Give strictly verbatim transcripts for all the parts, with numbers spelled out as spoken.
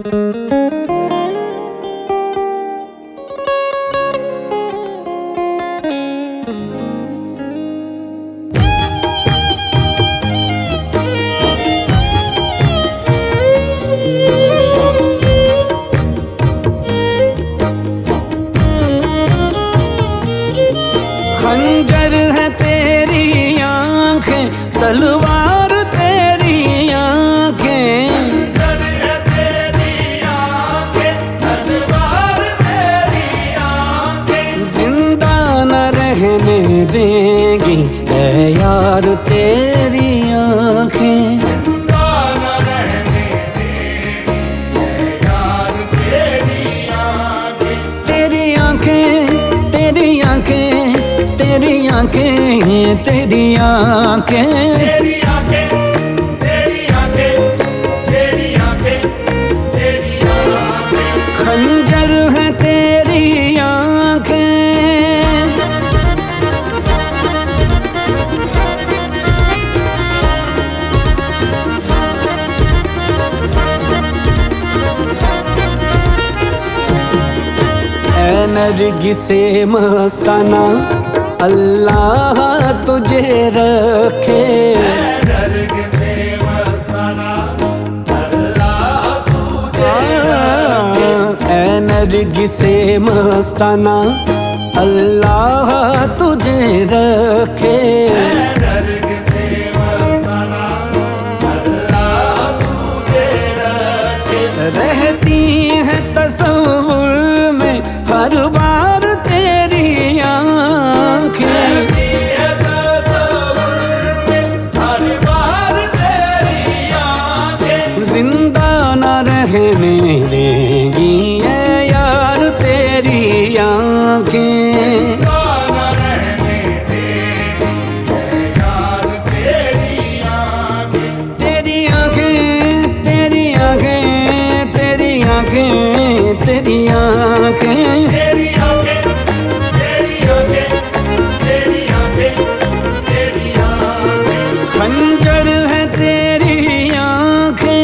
खंजर है तेरी आंखें, तलवार तेरी आंखें। खंजर है तेरी आंखें, तलवार तेरी आंखें। जिंदा न रहने देगी ऐ यार तेरी आंखें। जिंदा न रहने देगी ऐ यार तेरी आंखें। तेरी आंखें, तेरी आंखें, तेरी आंखें, तेरी आंखें। तेरी आंखें, तेरी आंखें, तेरी आंखें, तेरी आंखें। खंजर है तेरी आंखें। ऐ नरगिसे मस्ताना, अल्लाह तुझे रखे। नरगिसे मस्ताना, अल्लाह तुझे रखे। ऐ नरगिसे मस्ताना, अल्लाह तुझे रखे। नरगिसे मस्ताना, अल्लाह तुझे रखे। रहती है तसव्वुर में हर बार तेरी आंखें। रहती है तसव्वुर में हर बार तेरी आंखें। जिंदा न रहने देगी ऐ यार तेरी आंखें। गाना रहने देगी ऐ यार तेरी आंखें। तेरी आंखें, तेरी आंखें, तेरी आंखें, तेरी आंखें। तेरी आंखें, तेरी आंखें, तेरी आंखें, तेरी आंखें। खंजर है तेरी आंखें।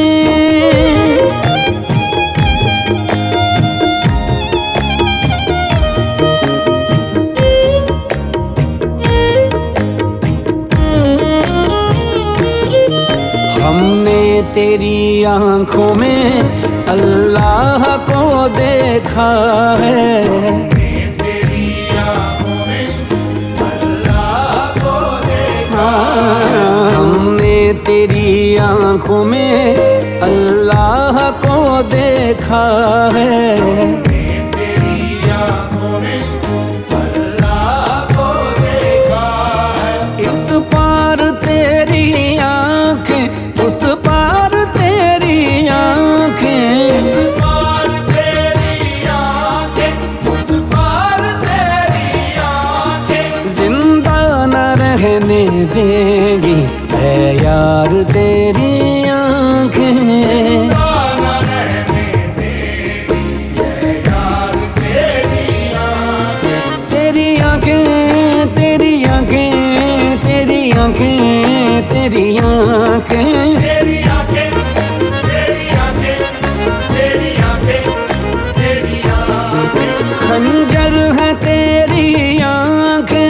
हमने तेरी आंखों में अल्लाह को देखा है। तेरी आंखों में अल्लाह को देखा। हमने तेरी आंखों में अल्लाह को देखा है। तेरी आंखों में अल्लाह को देखा है। इस पार तेरी आंखें, उस पार तेरी आंखें। उस पार तेरी आंखें, उस पार तेरी आंखें। जिंदा न रहने देगी ऐ यार तेरी आंखें। गाना रहने देगी ऐ यार तेरी आंखें। तेरी आंखें, तेरी आंखें, तेरी आंखें, तेरी आंखें। तेरी आंखें, तेरी आंखें, तेरी आंखें, तेरी आंखें। खंजर है तेरी आंखें।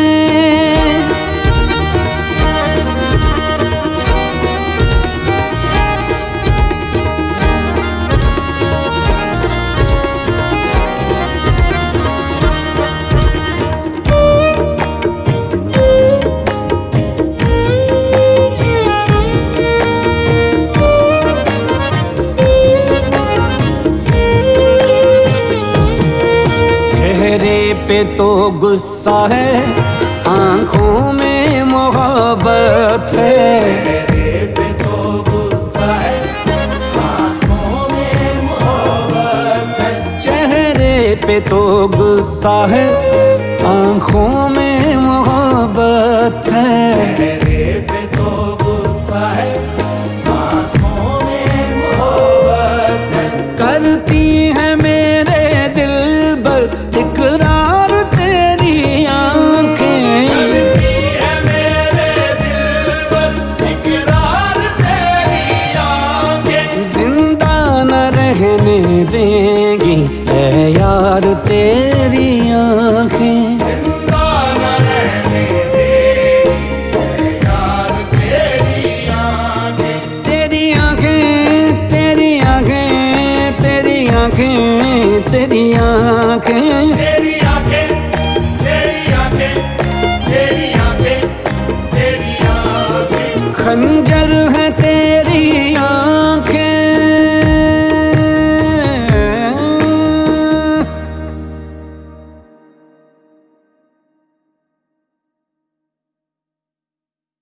पे तो गुस्सा है, आंखों में मोहब्बत है। चेहरे पे तो गुस्सा है, आंखों में मोहब्बत है। चेहरे पे तो गुस्सा है, आंखों में मोहब्बत है। चेहरे पे तो गुस्सा है, आंखों में मोहब्बत है। करती है मेरे दिल पर इकरार तेरी आंखें। करती है मेरे दिल पर इकरार तेरी आंखें। जिंदा न रहने देंगी है यार तेरी